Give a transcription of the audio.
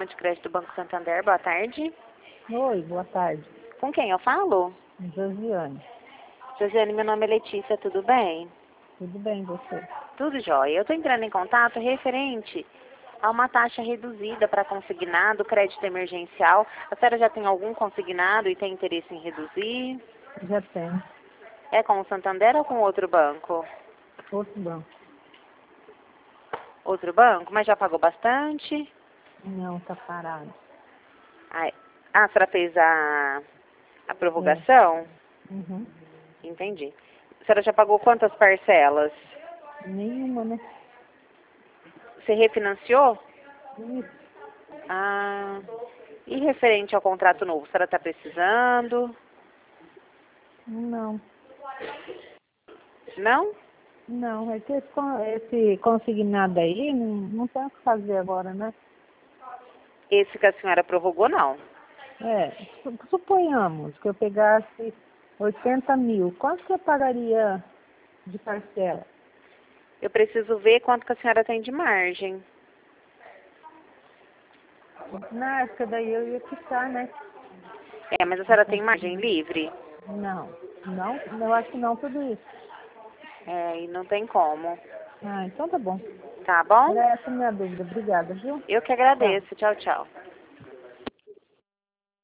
programa de crédito do Banco Santander. Boa tarde. Oi, boa tarde. Com quem eu falo? Josiane. Josiane, meu nome é Letícia, tudo bem? Tudo bem, você? Tudo jóia. Eu estou entrando em contato referente a uma taxa reduzida para consignado, crédito emergencial. A senhora já tem algum consignado e tem interesse em reduzir? Já tem. É com o Santander ou com outro banco? Outro banco. Outro banco? Mas já pagou bastante? Não, tá parado. Ai, a senhora fez a prorrogação? Uhum. Entendi. A senhora já pagou quantas parcelas? Nenhuma, né? Você refinanciou? Isso. Ah, e referente ao contrato novo, a senhora está precisando? Não. Não? Não, é que esse consignado aí não tem o que fazer agora, né? Esse que a senhora prorrogou, não. É, suponhamos que eu pegasse 80 mil. Quanto que eu pagaria de parcela? Eu preciso ver quanto que a senhora tem de margem. Na época daí eu ia quitar, né? É, mas a senhora tem margem livre? Não, eu acho que não tudo isso. É, e não tem como. Ah, então tá bom. Tá bom? Era essa a minha dúvida. Obrigada, viu? Eu que Tchau. agradeço. Tchau, tchau.